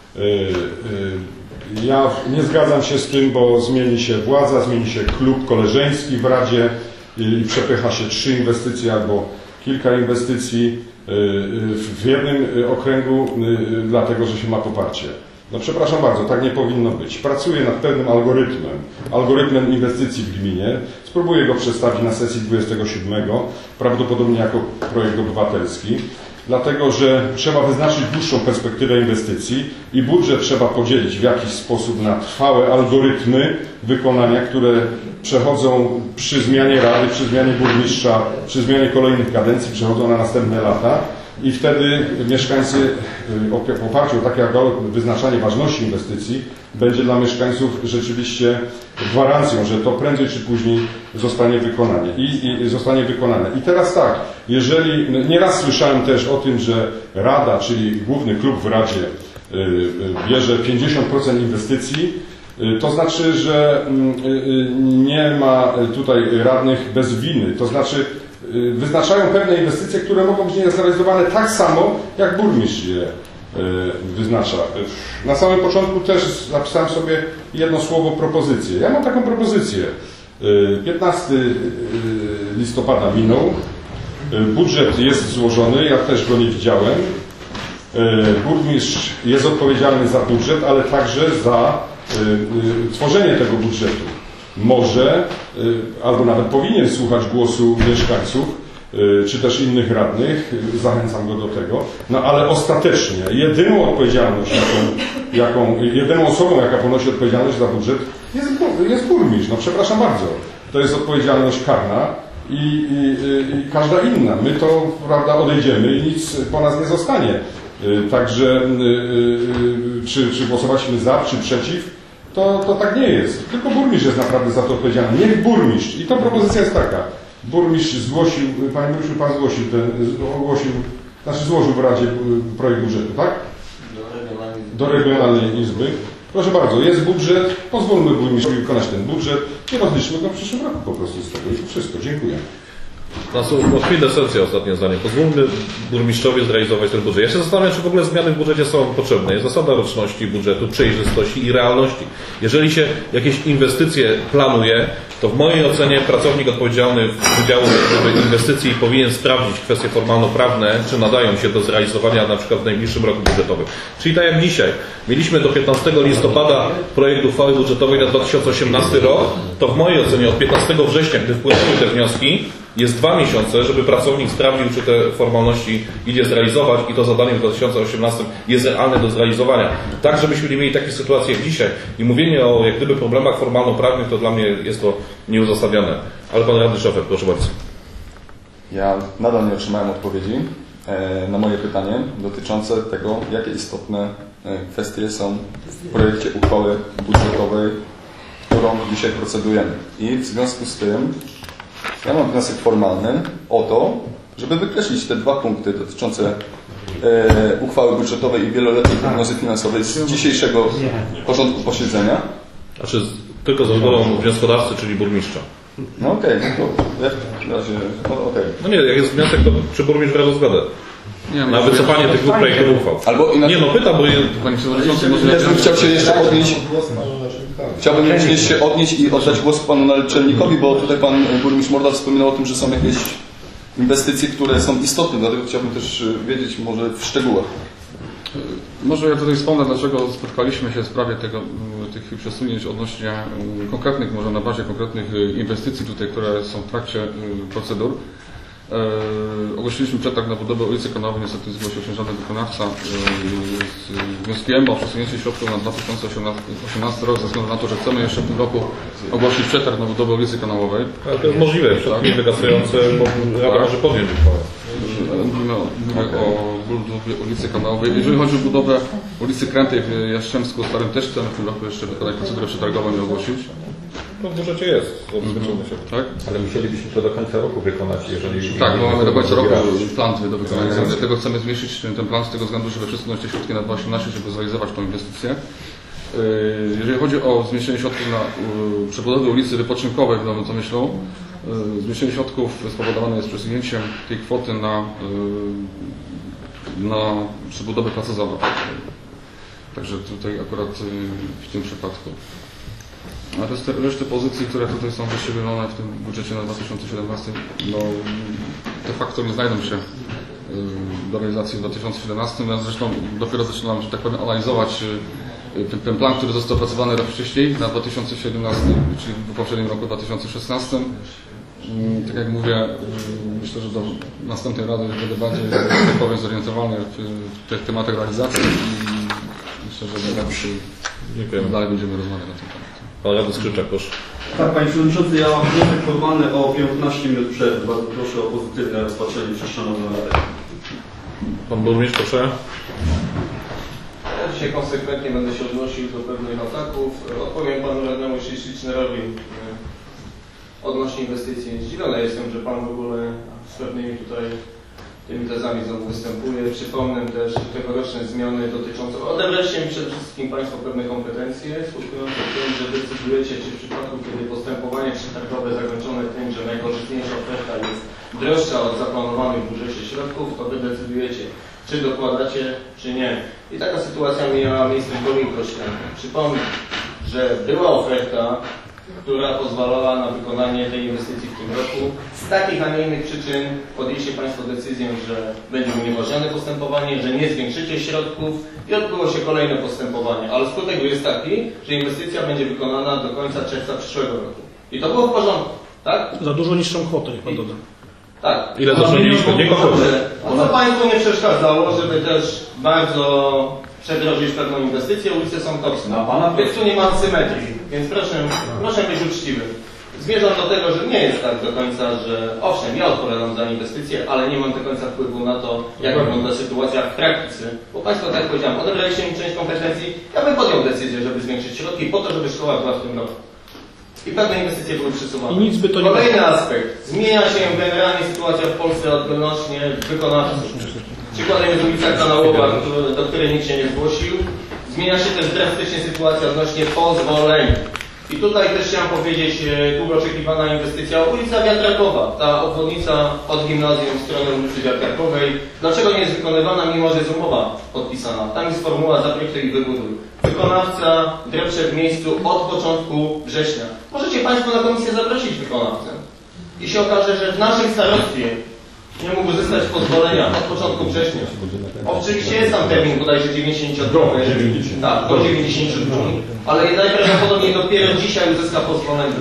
Speaker 12: Ja nie zgadzam się z tym, bo zmieni się władza, zmieni się klub koleżeński w Radzie i przepycha się 3 inwestycje albo kilka inwestycji w jednym okręgu, dlatego że się ma poparcie. No przepraszam bardzo, tak nie powinno być. Pracuję nad pewnym algorytmem inwestycji w gminie. Spróbuję go przedstawić na sesji 27, prawdopodobnie jako projekt obywatelski. dlatego że trzeba wyznaczyć dłuższą perspektywę inwestycji i budżet trzeba podzielić w jakiś sposób na trwałe algorytmy wykonania, które przechodzą przy zmianie rady, przy zmianie burmistrza, przy zmianie kolejnych kadencji, przechodzą na następne lata. I wtedy mieszkańcy w oparciu o takie wyznaczanie ważności inwestycji będzie dla mieszkańców rzeczywiście gwarancją, że to prędzej czy później zostanie wykonane. I teraz tak, jeżeli nieraz słyszałem też o tym, że Rada, czyli główny klub w Radzie bierze 50% inwestycji, to znaczy, że nie ma tutaj radnych bez winy, to znaczy wyznaczają pewne inwestycje, które mogą być zrealizowane tak samo, jak burmistrz je wyznacza. Na samym początku też zapisałem sobie jedno słowo propozycję. Ja mam taką propozycję. 15 listopada minął, budżet jest złożony, ja też go nie widziałem. Burmistrz jest odpowiedzialny za budżet, ale także za tworzenie tego budżetu. Może, albo nawet powinien słuchać głosu mieszkańców, czy też innych radnych, zachęcam go do tego, no ale ostatecznie jedyną odpowiedzialność, jedyną osobą, jaka ponosi odpowiedzialność za budżet, jest burmistrz. No przepraszam bardzo, to jest odpowiedzialność karna i każda inna. My to, prawda, odejdziemy i nic po nas nie zostanie. Także czy głosowaliśmy za, czy przeciw, to tak nie jest. Tylko burmistrz jest naprawdę za to odpowiedzialny. Niech burmistrz. I to propozycja jest taka. Burmistrz zgłosił, panie burmistrzu, pan złożył w Radzie projekt budżetu, tak? Do Regionalnej Izby. Proszę bardzo, jest budżet, pozwólmy burmistrzowi wykonać ten budżet i rozliczmy go w przyszłym roku po prostu z tego. I to wszystko. Dziękuję.
Speaker 1: Kwintesencja, ostatnie zdanie. Pozwólmy burmistrzowi zrealizować ten budżet. Ja się zastanawiam, czy w ogóle zmiany w budżecie są potrzebne. Jest zasada roczności budżetu, przejrzystości i realności. Jeżeli się jakieś inwestycje planuje, to w mojej ocenie pracownik odpowiedzialny w Wydziału Inwestycji powinien sprawdzić kwestie formalno-prawne, czy nadają się do zrealizowania na przykład w najbliższym roku budżetowym. Czyli tak jak dzisiaj. Mieliśmy do 15 listopada projekt uchwały budżetowej na 2018 rok, to w mojej ocenie od 15 września, gdy wpłynęły te wnioski, jest 2 miesiące, żeby pracownik sprawdził, czy te formalności idzie zrealizować i to zadanie w 2018 jest realne do zrealizowania. Tak, żebyśmy nie mieli takiej sytuacji jak dzisiaj. I mówienie o jak gdyby problemach formalno-prawnych, to dla mnie jest to nieuzasadnione. Ale pan radny Szofer, proszę bardzo.
Speaker 7: Ja nadal nie otrzymałem odpowiedzi na moje pytanie dotyczące tego, jakie istotne kwestie są w projekcie uchwały budżetowej, którą dzisiaj procedujemy. I w związku z tym ja mam wniosek formalny o to, żeby wykreślić te 2 punkty dotyczące uchwały budżetowej i wieloletniej prognozy finansowej z dzisiejszego porządku posiedzenia.
Speaker 1: Znaczy tylko za zgodą wnioskodawcy, czyli burmistrza.
Speaker 7: No okej, no to ja w razie, okej.
Speaker 1: No nie, jak jest wniosek, to czy burmistrz wyraża zgodę?
Speaker 9: Nie,
Speaker 1: na wycofanie tych 2 projektów uchwał.
Speaker 7: Albo inaczej,
Speaker 1: nie, no pytam, bo
Speaker 9: Panie Przewodniczący, może
Speaker 7: ja bym chciał się jeszcze odnieść. Chciałbym również się odnieść i oddać głos panu naczelnikowi, bo tutaj pan burmistrz Mordal wspominał o tym, że są jakieś inwestycje, które są istotne, dlatego chciałbym też wiedzieć może w szczegółach.
Speaker 9: Może ja tutaj wspomnę, dlaczego spotkaliśmy się w sprawie tych przesunięć odnośnie konkretnych, może na bazie konkretnych inwestycji tutaj, które są w trakcie procedur. Ogłosiliśmy przetarg na budowę ulicy Kanowej, niestety zgłosił się żaden wykonawca. Wnioskujemy o przesunięcie środków na 2018 rok ze względu na to, że chcemy jeszcze w tym roku ogłosić przetarg na budowę ulicy Kanałowej.
Speaker 1: Ale to jest możliwe, środki wygasujące Rada może podjąć uchwałę.
Speaker 9: Mówimy o budowie ulicy Kanałowej. Jeżeli chodzi o budowę ulicy Krętej w Jastrzębsku Starym, też chcemy w tym roku jeszcze wykonać procedurę przetargową i ogłosić.
Speaker 1: No w budżecie jest zabezpieczone się.
Speaker 9: Tak?
Speaker 11: Ale musielibyśmy to do końca roku wykonać, jeżeli...
Speaker 9: Tak, bo mamy do końca roku plan do wykonania. Dlatego chcemy zmieścić ten plan z tego względu, żeby przesunąć te środki na 2018, żeby zrealizować tą inwestycję. Jeżeli chodzi o zmniejszenie środków na przebudowę ulicy Wypoczynkowej w Nowym Zamyślu, zmniejszenie środków spowodowane jest przesunięciem tej kwoty na przebudowę placu zabaw. Także tutaj akurat w tym przypadku. A reszty pozycji, które tutaj są wyszczególnione w tym budżecie na 2017, no de facto nie znajdą się do realizacji w 2017. Ja zresztą dopiero zaczynam, że tak powiem, analizować ten plan, który został opracowany rok wcześniej, na 2017, czyli w poprzednim roku 2016. Tak jak mówię, myślę, że do następnej Rady będę bardziej powiem zorientowany w tych tematach realizacji i myślę, że dalej będziemy rozmawiać na ten temat.
Speaker 1: Pan Radny Skrzyczak, proszę.
Speaker 2: Tak, Panie Przewodniczący, ja mam wniosek formalny o 15 minut przerwy. Bardzo proszę o pozytywne rozpatrzenie przez Szanowną Radę.
Speaker 1: Pan Burmistrz, proszę.
Speaker 5: Ja dzisiaj konsekwentnie będę się odnosił do pewnych ataków. Odpowiem Panu Radnemu Schnitzlerowi odnośnie inwestycji. Zdziwiony jestem, że Pan w ogóle z pewnymi tutaj tymi tezami znowu występuje. Przypomnę też tegoroczne zmiany dotyczące... Odebraliście mi przede wszystkim Państwo pewne kompetencje, skutkujące tym, że decydujecie, czy w przypadku, kiedy postępowanie przetargowe zakończone tym, że najkorzystniejsza oferta jest droższa od zaplanowanych w budżecie środków, to Wy decydujecie, czy dokładacie, czy nie. I taka sytuacja miała miejsce w Górnym Krośniaku. Przypomnę, że była oferta, która pozwalała na wykonanie tej inwestycji w tym roku. Z takich, a nie innych przyczyn podjęliście Państwo decyzję, że będzie uniemożliwione postępowanie, że nie zwiększycie środków i odbyło się kolejne postępowanie. Ale skutek jest taki, że inwestycja będzie wykonana do końca czerwca przyszłego roku. I to było w porządku, tak?
Speaker 6: Za dużo niższą kwotę, niech Pan doda.
Speaker 5: Tak.
Speaker 1: Ile zaoszczędziliśmy? Nie kochamy.
Speaker 5: A co Państwu nie przeszkadzało, żeby też bardzo przedrobić pewną inwestycję? Ulice są toksyczne. Więc tu nie ma symetrii. Więc proszę być uczciwym. Zmierzam do tego, że nie jest tak do końca, że owszem, ja odpowiadam za inwestycje, ale nie mam do końca wpływu na to, jak wygląda sytuacja w praktyce. Bo Państwo, tak jak powiedziałem, odebraliście mi część kompetencji, ja bym podjął decyzję, żeby zwiększyć środki po to, żeby szkoła była w tym roku. I pewne inwestycje były przesuwane.
Speaker 6: I nic by to nie
Speaker 5: Kolejny aspekt. Zmienia się generalnie sytuacja w Polsce odnośnie wykonawców. Przykładem jest ulica Kanałowa, do której nikt się nie zgłosił. Zmienia się też drastycznie sytuacja odnośnie pozwoleń. I tutaj też chciałem powiedzieć, długo oczekiwana inwestycja, ulica Wiatrakowa, ta obwodnica od gimnazjum w stronę ulicy Wiatrakowej. Dlaczego nie jest wykonywana, mimo że jest umowa podpisana? Tam jest formuła zaprojektuj i wybuduj. Wykonawca drepcze w miejscu od początku września. Możecie Państwo na komisję zaprosić wykonawcę. I się okaże, że w naszym starostwie nie mógł uzyskać pozwolenia od początku września. Oczywiście jest tam termin bodajże 90 dni. Tak, do 90 dni. Ale najprawdopodobniej dopiero dzisiaj uzyska pozwolenie.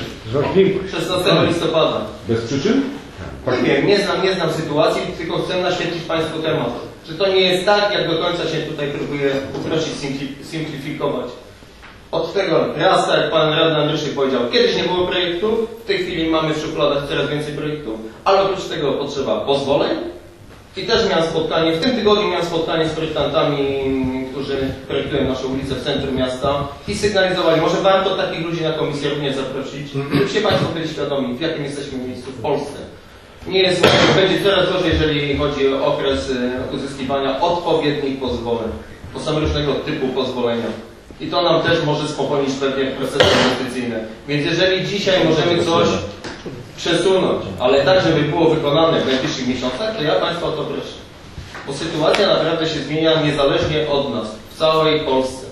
Speaker 5: 16 listopada.
Speaker 11: Bez przyczyn?
Speaker 5: Nie wiem, nie znam sytuacji, tylko chcę naświetlić Państwu temat. Że to nie jest tak, jak do końca się tutaj próbuje uprościć, simplifikować. Od tego, raz tak jak Pan Radny Andruszyk powiedział, kiedyś nie było projektów, w tej chwili mamy w szufladach coraz więcej projektów, ale oprócz tego potrzeba pozwoleń. I też miałem spotkanie, w tym tygodniu miałem spotkanie z projektantami, którzy projektują naszą ulicę w centrum miasta i sygnalizowali, może warto takich ludzi na komisję również zaprosić, żebyście Państwo byli świadomi, w jakim jesteśmy miejscu w Polsce. Nie jest, będzie coraz gorzej, jeżeli chodzi o okres uzyskiwania odpowiednich pozwoleń, bo są różnego typu pozwolenia. I to nam też może spowolnić pewnie procesy inwestycyjne. Więc jeżeli dzisiaj możemy coś przesunąć, ale tak, żeby było wykonane w najbliższych miesiącach, to ja Państwa o to proszę. Bo sytuacja naprawdę się zmienia niezależnie od nas, w całej Polsce.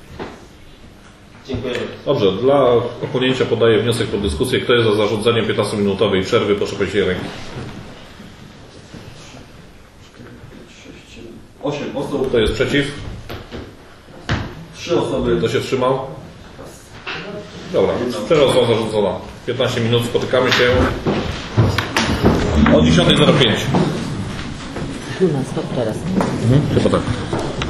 Speaker 5: Dziękuję.
Speaker 1: Dobrze, dla oponięcia podaję wniosek pod dyskusję. Kto jest za zarządzeniem 15-minutowej przerwy? Proszę podnieść rękę.
Speaker 2: 8 osób.
Speaker 1: Kto jest przeciw?
Speaker 2: 3 osoby.
Speaker 1: Kto się wstrzymał? Dobra, przerwa została zarządzona. 15 minut, spotykamy się o 10:05.
Speaker 13: Stop teraz.
Speaker 1: Chyba tak.